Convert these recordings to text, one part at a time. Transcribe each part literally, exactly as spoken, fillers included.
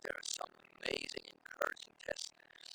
there are some amazing, encouraging test,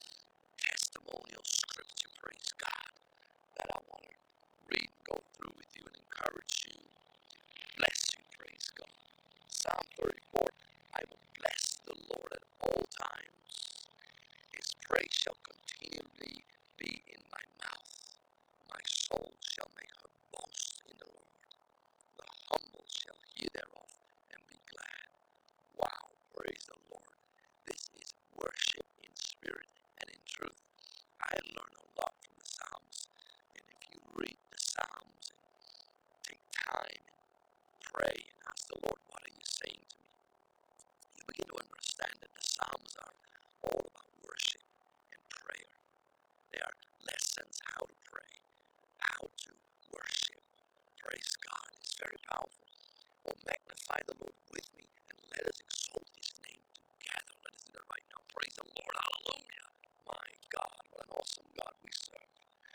testimonial scripture, praise God, that I want to read and go through with you and encourage you, bless you, praise God. Psalm thirty-four, I will bless the Lord at all times. His praise shall continually be in my mouth. My soul shall make her boast in the Lord. The humble shall hear thereof and be glad. Wow, praise the Lord. This is worship in spirit and in truth. I learn a lot from the Psalms. And if you read the Psalms and take time and pray and ask the Lord, what are you saying to me? You begin to understand that the Psalms are all about worship and prayer. They are lessons how to pray, how to worship. Praise God. It's very powerful. Oh, magnify the Lord with me and let us exalt his name together. Let us do that right now. Praise the Lord. Hallelujah. My God, what an awesome God we serve.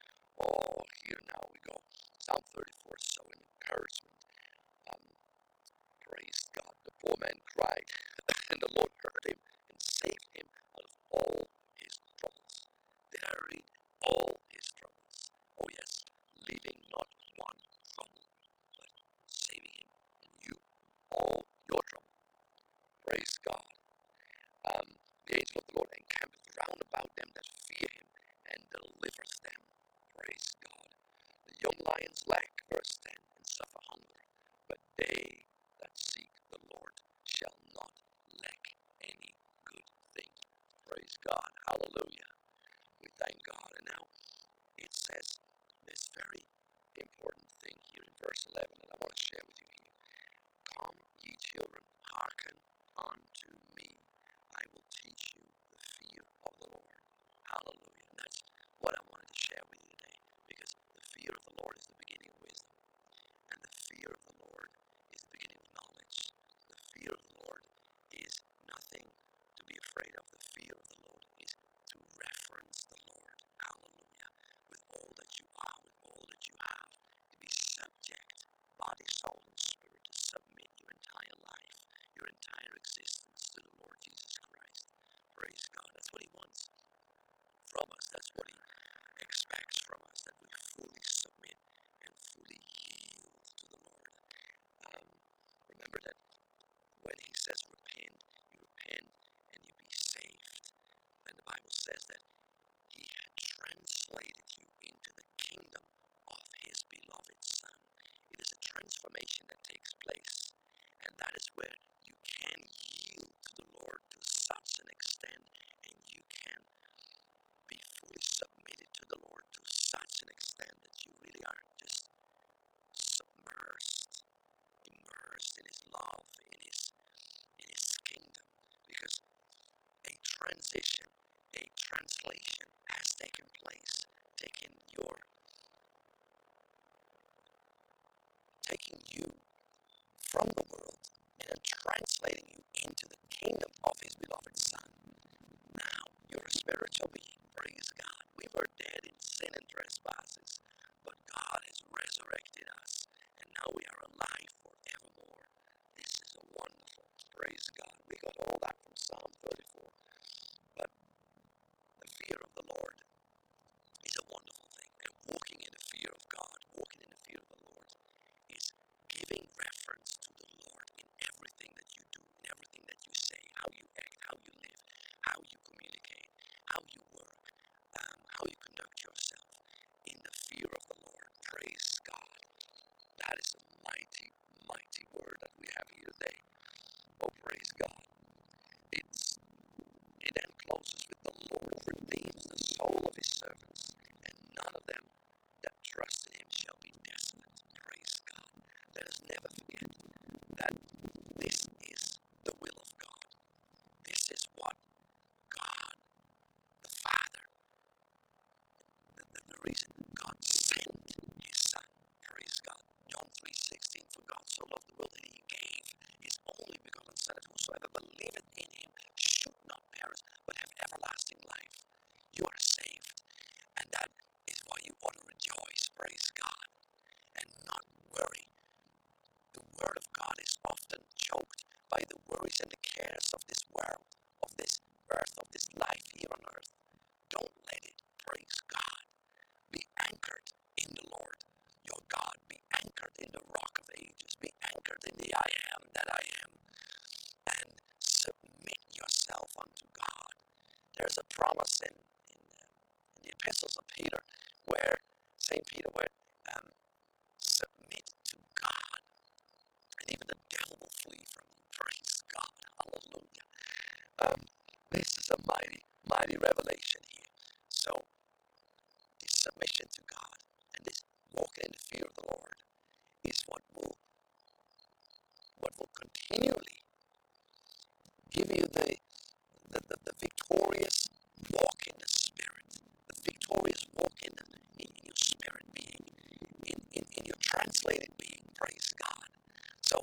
Oh, here now we go. Psalm thirty-four is so an encouragement. Um, praise God. The poor man cried, and the Lord heard him and saved him out of all his troubles. Did I read all his troubles? Oh, yes. Leaving not one trouble, but saving him and you all your trouble. Praise God. Um, the angel of the Lord encampeth round about them that fear him and delivers them. Praise God. The young lions lack, verse ten, and suffer hunger, but they that seek the Lord shall not lack any good thing. Praise God. Hallelujah. We thank God. And now it says this very important thing here in verse eleven, and I want to share with you here. Come, ye children, hearken unto me. I will teach you the fear of the Lord. Hallelujah. And that's what I wanted to share with you today, because the fear of the Lord is the beginning of wisdom. And the fear of the Lord is the beginning of knowledge. The fear of the Lord is nothing to be afraid of. The fear of the Lord is to reference the Lord. Hallelujah. With all that you are, with all that you have, to be subject, body, soul, and spirit, to submit your entire life, your entire existence to the Lord Jesus Christ. Praise God. That's what he wants from us. That's what he expects from us, that we fully submit and fully yield to the Lord. Um, remember that when he says repent, you repent and you be saved. And the Bible says that he had translated you into the kingdom of his beloved Son. It is a transformation that takes place, and that is where you can yield to the Lord to such an extent, and you can be fully submitted to the Lord to such an extent that you really are just submersed, immersed in his love, in his in his kingdom, because a transition, a translation has taken place, taking your taking you from the world and then translating you into the kingdom of his beloved Son. Now you're a spiritual being. Praise God. We were dead in sin and trespasses, but God has resurrected us, and now we are alive forevermore. This is a wonderful. Praise God. We got all that from Psalm thirty-four. But the fear of the Lord is a wonderful thing. And walking in the fear of God, walking in the fear of the Lord, is giving reference to the Lord in everything that you do, in everything that you say, how you act, how you live, how you communicate, how you work, um, how you conduct yourself in the fear of the Lord. Praise God. That is a mighty, mighty word that we have here today. Oh, praise God. It's it then closes with the Lord redeems the soul of his servants, and none of them that trust in him shall be desolate. Praise God. Let us never forget that this is the will of God. This is what God, the Father, the, the, the reason God sent his Son. Praise God. John three sixteen, for God so loved the world that he gave his only begotten Son, that whosoever believeth in him should not perish, but have everlasting life. You are saved, and that is why you ought to rejoice, praise God, and not worry. The word of God is often life here on earth. Don't let it, praise God. Be anchored in the Lord, your God. Be anchored in the rock of ages. Be anchored in the I am that I am. And submit yourself unto God. There's a promise in, in, uh, in the epistles of Peter where Saint Peter where um, submit to God, and even the devil will flee from you. Praise God. Hallelujah. Um, this is a mighty, mighty revelation here. So, this submission to God and this walking in the fear of the Lord is what will what will continually give you the the, the, the victorious walk in the Spirit, the victorious walk in, the, in, in your spirit being, in, in, in your translated being. Praise God. So,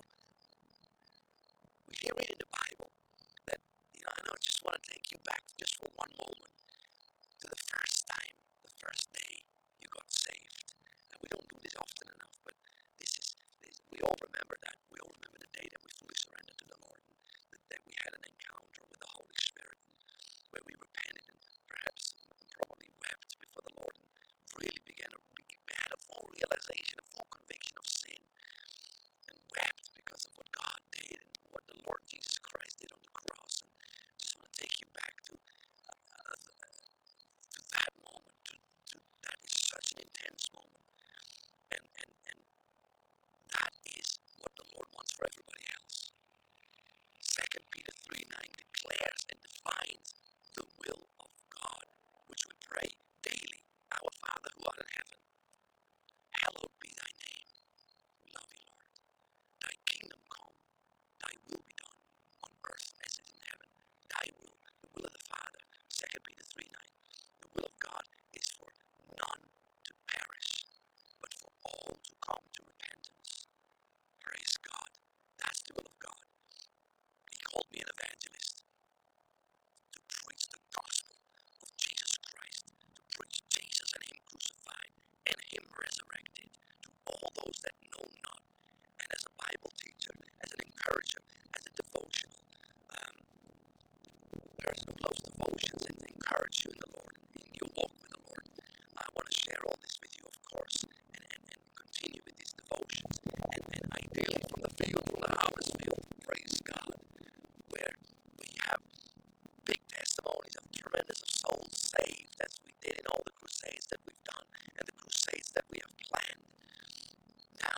we hear it in the Bible that, you know, I know I just want to take you back just for one moment to the first time, the first day you got saved. And we don't do this often enough, but this is, this, we all remember that. We all remember the day that we fully surrendered to the Lord, and the day we had an encounter with the Holy Spirit, and where we repented and perhaps and probably wept before the Lord and really began to had a full realization, a full conviction of sin, and wept because of what God did and what the Lord Jesus Christ did on the cross. And I just want to take you back to uh, to that moment. To, to that is such an intense moment, and and and that is what the Lord wants for everybody else. Second Peter three nine declares and defines the will of God, which we pray daily. Our Father who art in heaven, hallowed be thy name. We love you, Lord. Thy kingdom come, thy will be done on earth as it is in heaven. Thy will, the will of the Father. Second Peter three nine. The will of God is for none to perish, but for all to come to repentance. Praise God. That's the will of God. He called me an evangelist to preach the gospel of Jesus Christ, to preach Jesus and Him crucified and Him resurrected to all those that know not. And as a Bible teacher, as an encourager, as a devotional um, person who loves devotions and to encourage you in the Lord, in your walk with the Lord, I want to share all this with you, of course, and, and, and continue with these devotions. And, and ideally from the field, from the harvest field, praise God, where we have big testimonies of tremendous of souls saved as we did in all the crusades that we've done and the crusades that we have planned. Now,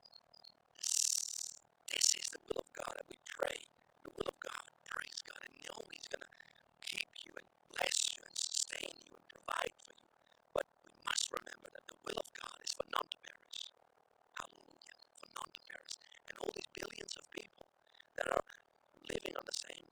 this is the will of God, and we pray the will of God, praise God, and know He's going to keep you and bless you and sustain you and provide for you. But we must remember that the will of God is for none to perish. Hallelujah. For none to perish. And all these billions of people that are living on the same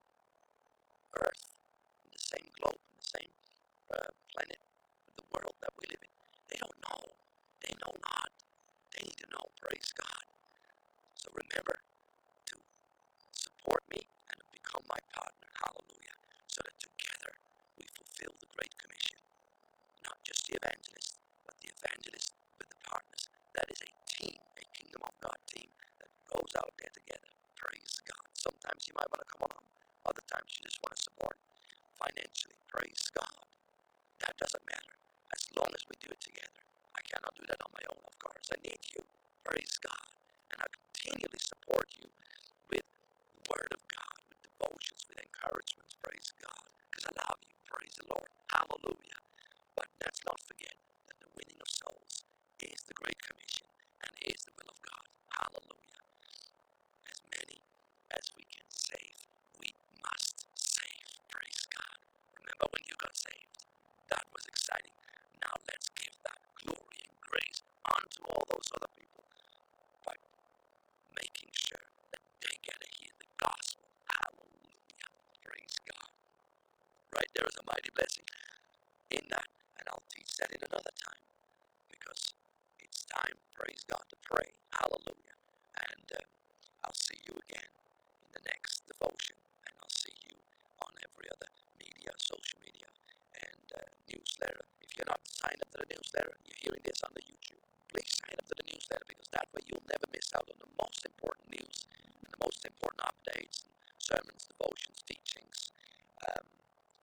earth, in the same globe, in the same uh, planet, the world that we live in, they don't know. They know not. They need to know. Praise God. So remember to support me and to become my partner. Hallelujah. So that together we fulfill the Great Commission. Not just the evangelist, but the evangelist with the partners. That is a team, a Kingdom of God team that goes out there together. Praise God. Sometimes you might want to come along. Other times you just want to support financially. Praise God. That doesn't matter. As long as we do it together. I cannot do that on my own, of course. I need you. Praise God. And I continually support you with the Word of God, with devotions, with encouragements. Praise God. Because I love you. Praise the Lord. Hallelujah. But let's not forget that the winning of souls is the Great Commission and is the will of God. Hallelujah. As many as we can save, we must save. Praise God. Remember when you got saved? That was exciting. Now let's give that glory and grace unto all those other people by making sure that they get to hear the gospel. Hallelujah. Praise God. Right there is a mighty blessing in that. And I'll teach that in another time because it's time, praise God, to pray. Hallelujah. And uh, I'll see you again in the next devotion. And I'll see you on every other media, social media, and uh, newsletter. If you're not signed up to the newsletter, you're hearing this on the YouTube, please sign up to the newsletter because that way you'll never miss out on the most important news and the most important updates, and sermons, devotions, teachings, um, and of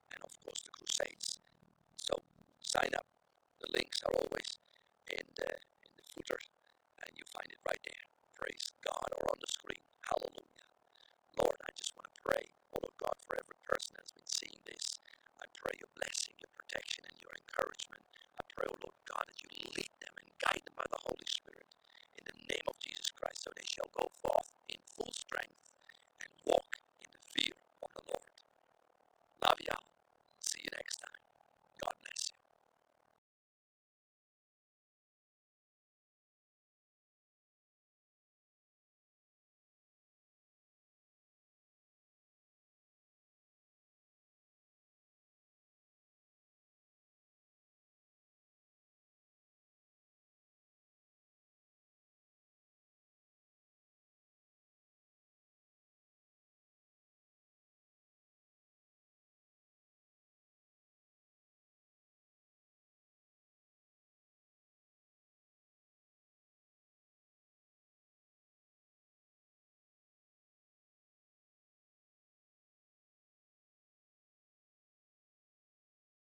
Pentecostal Crusades. So sign up. The links are always in the, in the footer, and you find it right there. Praise God, or on the screen. Hallelujah. Lord, I just want to pray, oh Lord God, for every person that has been seeing this. I pray your blessing, your protection, and your encouragement. I pray, oh Lord God, that you lead them and guide them by the Holy Spirit in the name of Jesus Christ, so they shall go forth in full strength